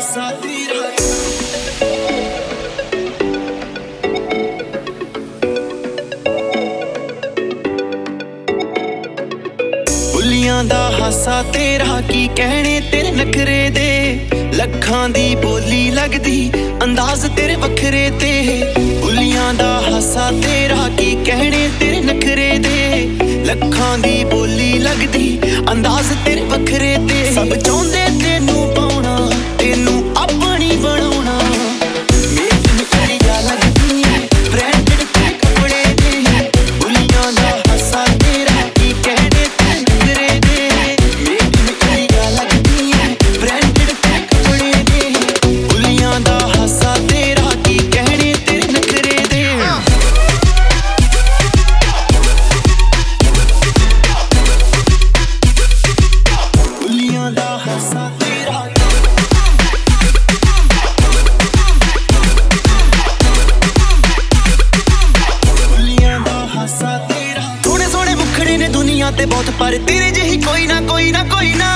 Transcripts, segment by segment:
ਹਾਸਾ ਤੇਰਾ ਬੁੱਲੀਆਂ ਦਾ ਹਾਸਾ ਤੇਰਾ ਕੀ ਕਹਿਣੇ ਤੇਰੇ ਨਖਰੇ ਦੇ ਲੱਖਾਂ ਦੀ ਬੋਲੀ ਲੱਗਦੀ ਅੰਦਾਜ਼ ਤੇਰੇ ਵੱਖਰੇ ਤੇ ਬੁੱਲੀਆਂ ਦਾ ਹਾਸਾ ਤੇਰਾ ਕੀ ਕਹਿਣੇ ਤੇਰੇ ਨਖਰੇ ਦੇ ਲੱਖਾਂ ਦੀ ਬੋਲੀ ਲੱਗਦੀ ਅੰਦਾਜ਼ ਤੇਰੇ ਵੱਖਰੇ ਤੇ ਸਭ ਚਾਹੁੰਦੇ ਤੈਨੂੰ ਪਾਉਣਾ ਤੈਨੂੰ ਆਪਣੀ ਬਣਾਉਣਾ ਮੇਰੀ ਕੁੜੀਆ ਲੱਗਦੀ ਏ ਬ੍ਰਾਂਡਡ ਤੇ ਕੱਪੜੇ ਦੇ ਬੁੱਲੀਆਂ ਦਾ ਹਾਸਾ ਤੇਰਾ ਕੀ ਕਹਿਣੇ ਤੇਰੇ ਨਖਰੇ ਦੇ ਮੇਰੀ ਕੁੜੀਆ ਲੱਗਦੀ ਏ ਬ੍ਰਾਂਡਡ ਤੇ ਕੱਪੜੇ ਦੇ ਬੁੱਲੀਆਂ ਦਾ ਹਾਸਾ ਤੇਰਾ ਕੀ ਕਹਿਣੇ ਤੇਰੇ ਨਖਰੇ ਦੇ ਬੁੱਲੀਆਂ ਦਾ ਹਾਸਾ ਤੇਰਾ ਬੁੱਲੀਆਂ ਦਾ ਹਾਸਾ ਤੇਰਾ ਸੋਹਣੇ ਸੋਹਣੇ ਮੁਖੜੇ ਨੇ ਦੁਨੀਆ ਤੇ ਬਹੁਤ ਪਰ ਤੇਰੇ ਜਿਹੀ ਕੋਈ ਨਾ ਕੋਈ ਨਾ ਕੋਈ ਨਾ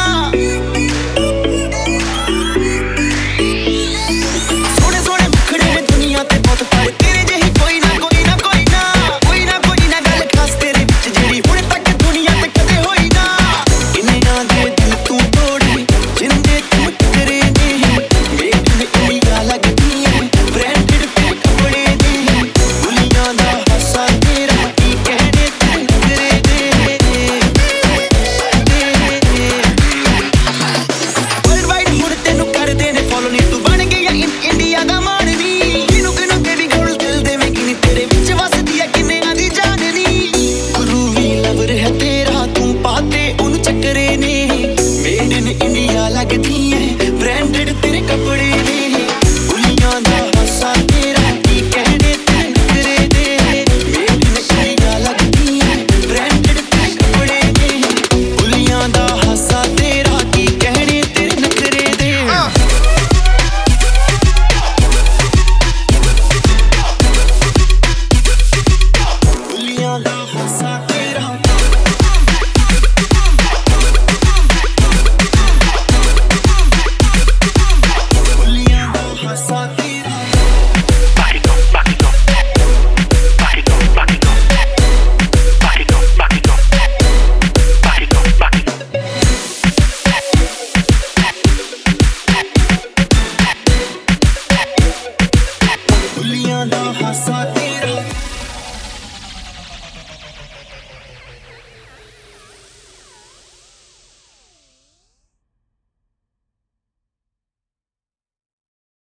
ਸੋਹਣੇ ਸੋਹਣੇ ਮੁਖੜੇ ਨੇ ਦੁਨੀਆ ਤੇ ਬਹੁਤ ਪਰ ਤੇਰੇ ਜਿਹੀ ਕੋਈ ਨਾ ਕੋਈ ਨਾ ਕੋਈ ਨਾ ਕੋਈ ਨਾ ਕੋਈ ਨਾ ਗੱਲ ਖਾਸ ਤੇਰੇ ਵਿੱਚ ਜਿਹੜੀ ਹੁਣ ਤੱਕ ਦੁਨੀਆ ਤੇ ਕਦੇ ਹੋਈ ਨਾ ਕਿੰਨਿਆਂ ਦੇ ਦਿਲ ਤੂੰ ਤੋੜੇ ਜਿੰਦੇ ਤੂੰ ਟਕਰੇ ਨੇ ਮੇਰੀ ਕੁੜੀਆ ਲੱਗਦੀ ਏ ਬ੍ਰਾਂਡਡ ਤੇ ਕੱਪੜੇ ਦੇ ਬੁੱਲੀਆਂ ਦਾ ਹਾਸਾ ਤੇਰਾ ਕੀ ਕਹਿਣੇ ਤੇਰੇ ਨਖਰੇ ਦੇ ਵਰਲਡ ਵਾਈਡ ਹੁਣ ਤੈਨੂੰ ਕਰਦੇ ਨੇ ਫੋਲੋ ਨੀ ਤੂੰ ਬਣ ਗਈ ਇੰਡੀਆ ਦਾ ਮਾਣ ਨੀ ਕਿਨੂੰ ਕਿਨੂੰ ਬੇਬੀ ਗਰਲ ਦਿਲ ਦੇ ਵਿੱਚ ਨੀ ਤੇਰੇ ਵਿੱਚ ਵਸਦੀ ਆ ਕਿੰਨਿਆਂ ਦੀ ਜਾਨ ਨੀ ਗੁਰੂ ਵੀ ਲਵਰ ਹੈ ਤੇਰਾ ਤੂੰ ਪਾਤੇ ਉਹਨੂੰ ਚੱਕਰੇ ਨੇ ਮੇਡ ਇਨ ਇੰਡੀਆ ਲੱਗਦੀ ਏ ਬ੍ਰਾਂਡਡ ਤੇਰੇ ਕੱਪੜੇ ਨੇ ਬੁੱਲੀਆਂ ਦਾ ਹਾਸਾ ਤੇਰਾ ਕੀ ਕਹਿਣੇ ਤੇਰੇ ਨਖਰੇ ਦੇ ਮੇਡ ਇਨ ਇੰਡੀਆ ਲੱਗਦੀ ਏ ਬ੍ਰਾਂਡਡ ਤੇਰੇ ਕੱਪੜੇ ਨੇ ਬੁੱਲੀਆਂ ਦਾ ਹਾਸਾ ਤੇਰਾ ਕੀ ਕਹਿਣੇ ਤੇਰੇ ਨਖਰੇ ਦੇ ਬੁੱਲੀਆਂ ਦਾ ਹਾਸਾ ਤੇਰਾ ਬੁੱਲੀਆਂ ਦਾ ਹਾਸਾ ਤੇਰਾ Body go, body go. Body go, body go. Body go, body go. Body go, body go. ਬੁੱਲੀਆਂ ਦਾ ਹਾਸਾ